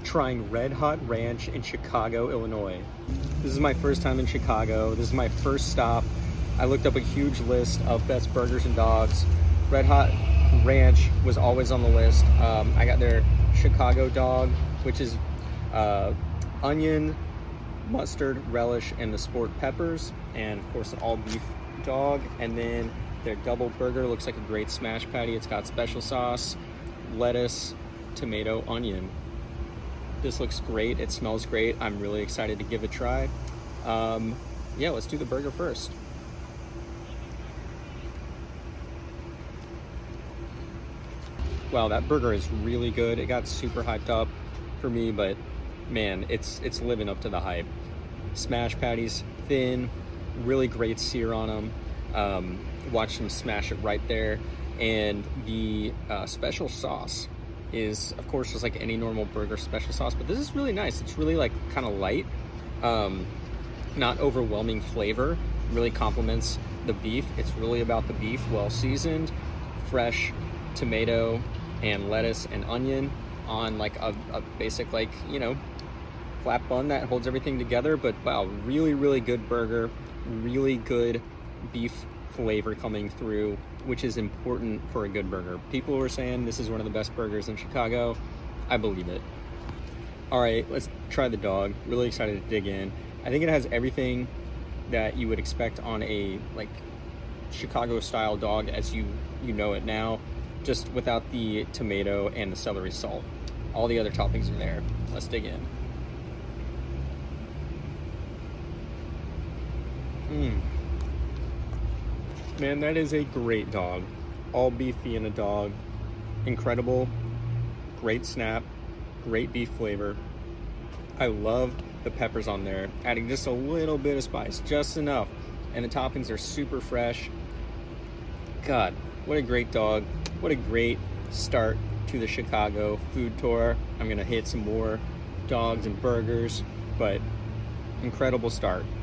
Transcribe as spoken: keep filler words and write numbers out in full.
trying Red Hot Ranch in Chicago, Illinois. This is my first time in Chicago. This is my first stop. I looked up a huge list of best burgers and dogs. Red Hot Ranch was always on the list. Um, I got their Chicago dog, which is uh, onion, mustard, relish, and the sport peppers, and of course an all beef dog. And then their double burger looks like a great smash patty. It's got special sauce, lettuce, tomato, onion. This looks great. It smells great. I'm really excited to give it a try. Um, yeah, let's do the burger first. Wow, that burger is really good. It got super hyped up for me, but man, it's it's living up to the hype. Smash patties, thin, really great sear on them. Um, watch them smash it right there. And the uh, special sauce is, of course, just like any normal burger special sauce, but this is really nice. It's really like kind of light, um, not overwhelming flavor. Really complements the beef. It's really about the beef, well seasoned, fresh tomato and lettuce and onion on like a, a basic, like, you know, flat bun that holds everything together. But wow, really, really good burger, really good beef flavor coming through, which is important for a good burger. People were saying this is one of the best burgers in Chicago. I believe it. All right, let's try the dog. Really excited to dig in. I think it has everything that you would expect on a like Chicago style dog as you you know it now, just without the tomato and the celery salt. All the other toppings are there. Let's dig in. Mmm. Man, that is a great dog. All beefy in a dog. Incredible. Great snap. Great beef flavor. I love the peppers on there. Adding just a little bit of spice, just enough. And the toppings are super fresh. God, what a great dog. What a great start to the Chicago food tour. I'm gonna hit some more dogs and burgers, but incredible start.